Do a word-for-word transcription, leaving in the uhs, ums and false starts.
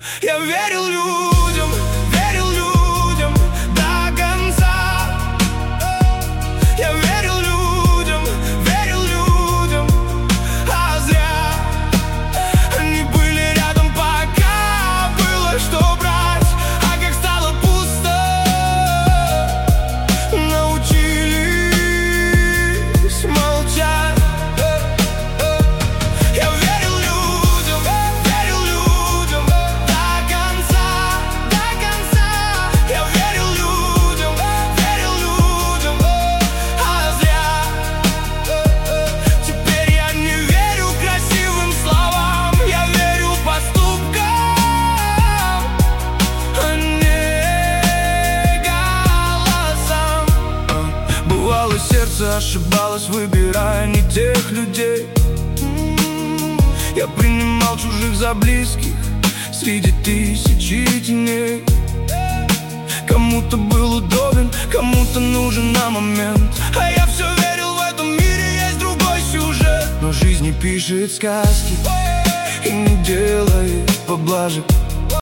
Я верил людям, верил людям до конца. Я верил людям, верил людям, а зря. Они были рядом, пока было что брать. А как стало пусто, научились молчать. Я верил людям, верил людям до конца, до конца. Я верил людям, верил людям, а зря. Теперь я не верю красивым словам, я верю поступкам, а не голосам. Бывало, сердце ошибалось, выбирая не тех людей. Я принимал чужих за близких среди тысячи теней. Кому-то был удобен, кому-то нужен на момент. А я все верил, в этом мире есть другой сюжет. Но жизнь не пишет сказки и не делает поблажек.